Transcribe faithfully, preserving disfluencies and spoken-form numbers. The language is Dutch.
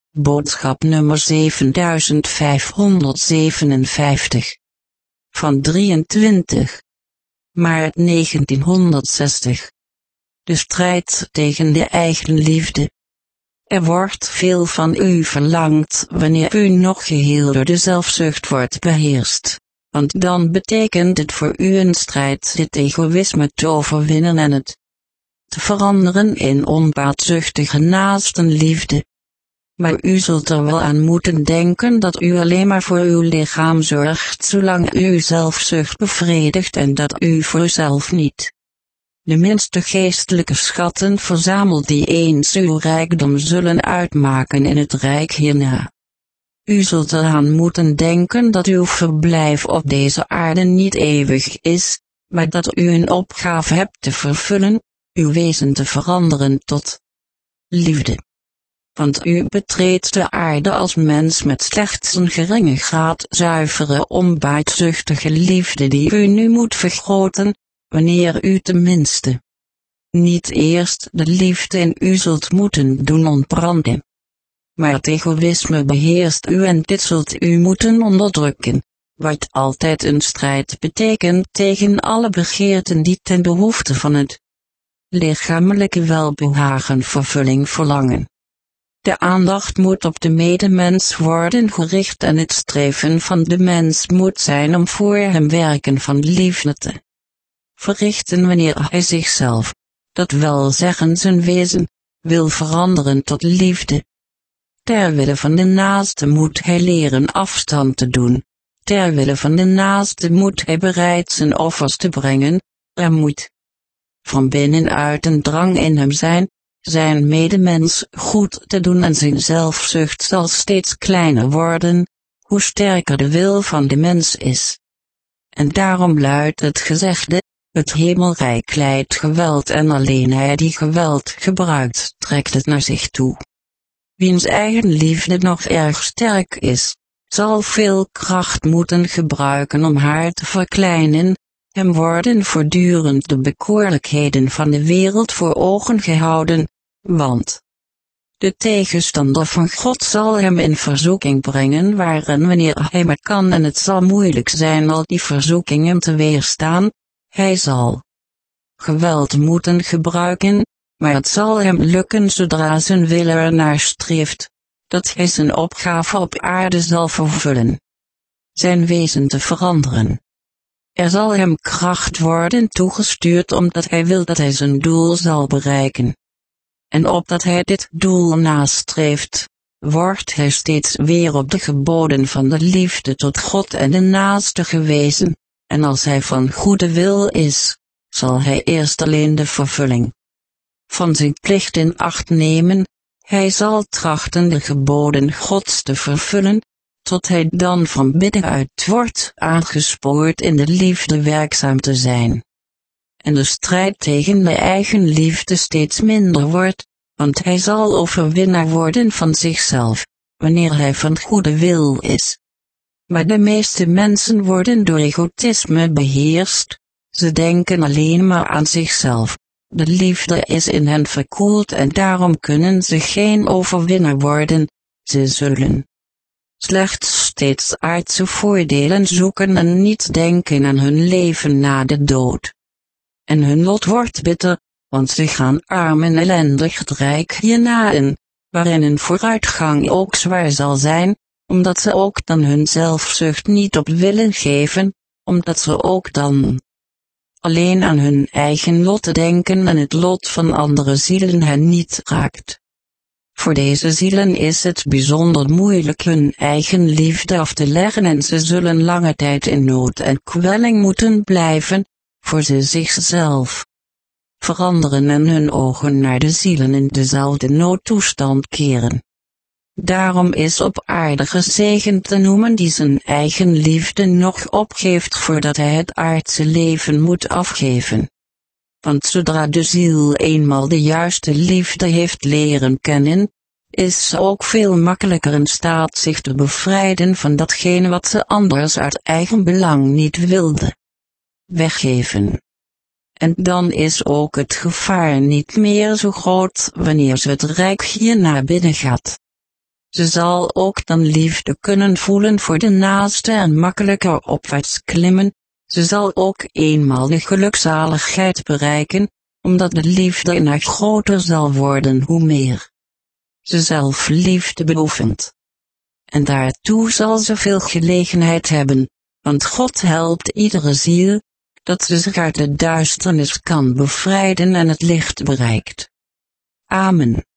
Boodschap nummer zevenduizend vijfhonderdzevenenvijftig. Van drieëntwintig maart negentienhonderdzestig. De strijd tegen de eigenliefde. Er wordt veel van u verlangd wanneer u nog geheel door de zelfzucht wordt beheerst, want dan betekent het voor u een strijd dit egoïsme te overwinnen en het te veranderen in onbaatzuchtige naastenliefde. Maar u zult er wel aan moeten denken dat u alleen maar voor uw lichaam zorgt zolang u uw zelfzucht bevredigt en dat u voor uzelf niet de minste geestelijke schatten verzamelt die eens uw rijkdom zullen uitmaken in het rijk hierna. U zult eraan moeten denken dat uw verblijf op deze aarde niet eeuwig is, maar dat u een opgave hebt te vervullen, uw wezen te veranderen tot liefde. Want u betreedt de aarde als mens met slechts een geringe graad zuivere onbaatzuchtige liefde die u nu moet vergroten, wanneer u tenminste niet eerst de liefde in u zult moeten doen ontbranden. Maar het egoïsme beheerst u en dit zult u moeten onderdrukken, wat altijd een strijd betekent tegen alle begeerten die ten behoefte van het lichamelijke welbehagen vervulling verlangen. De aandacht moet op de medemens worden gericht en het streven van de mens moet zijn om voor hem werken van liefde te verrichten wanneer hij zichzelf, dat wil zeggen zijn wezen, wil veranderen tot liefde. Ter wille van de naaste moet hij leren afstand te doen, ter wille van de naaste moet hij bereid zijn offers te brengen, er moet van binnenuit een drang in hem zijn, zijn medemens goed te doen en zijn zelfzucht zal steeds kleiner worden, hoe sterker de wil van de mens is. En daarom luidt het gezegde, het hemelrijk leidt geweld en alleen hij die geweld gebruikt trekt het naar zich toe. Wiens eigen liefde nog erg sterk is, zal veel kracht moeten gebruiken om haar te verkleinen. Hem worden voortdurend de bekoorlijkheden van de wereld voor ogen gehouden, want de tegenstander van God zal hem in verzoeking brengen waar en wanneer hij maar kan en het zal moeilijk zijn al die verzoekingen te weerstaan, hij zal geweld moeten gebruiken, maar het zal hem lukken zodra zijn wil ernaar streeft, dat hij zijn opgave op aarde zal vervullen, zijn wezen te veranderen. Er zal hem kracht worden toegestuurd omdat hij wil dat hij zijn doel zal bereiken. En opdat hij dit doel nastreeft, wordt hij steeds weer op de geboden van de liefde tot God en de naaste gewezen, en als hij van goede wil is, zal hij eerst alleen de vervulling van zijn plicht in acht nemen, hij zal trachten de geboden Gods te vervullen, tot hij dan van binnenuit wordt aangespoord in de liefde werkzaam te zijn. En de strijd tegen de eigen liefde steeds minder wordt, want hij zal overwinnaar worden van zichzelf, wanneer hij van goede wil is. Maar de meeste mensen worden door egoïsme beheerst, ze denken alleen maar aan zichzelf. De liefde is in hen verkoeld en daarom kunnen ze geen overwinnaar worden, ze zullen slechts steeds aardse voordelen zoeken en niet denken aan hun leven na de dood. En hun lot wordt bitter, want ze gaan arm en ellendig het rijk hierna in, waarin hun vooruitgang ook zwaar zal zijn, omdat ze ook dan hun zelfzucht niet op willen geven, omdat ze ook dan alleen aan hun eigen lot denken en het lot van andere zielen hen niet raakt. Voor deze zielen is het bijzonder moeilijk hun eigen liefde af te leggen en ze zullen lange tijd in nood en kwelling moeten blijven, voor ze zichzelf veranderen en hun ogen naar de zielen in dezelfde noodtoestand keren. Daarom is op aarde gezegend te noemen die zijn eigen liefde nog opgeeft voordat hij het aardse leven moet afgeven. Want zodra de ziel eenmaal de juiste liefde heeft leren kennen, is ze ook veel makkelijker in staat zich te bevrijden van datgene wat ze anders uit eigen belang niet wilde weggeven. En dan is ook het gevaar niet meer zo groot wanneer ze het rijk hierna binnengaat. Ze zal ook dan liefde kunnen voelen voor de naaste en makkelijker opwaarts klimmen. Ze zal ook eenmaal de gelukzaligheid bereiken, omdat de liefde in haar groter zal worden hoe meer ze zelfliefde beoefent. En daartoe zal ze veel gelegenheid hebben, want God helpt iedere ziel, dat ze zich uit de duisternis kan bevrijden en het licht bereikt. Amen.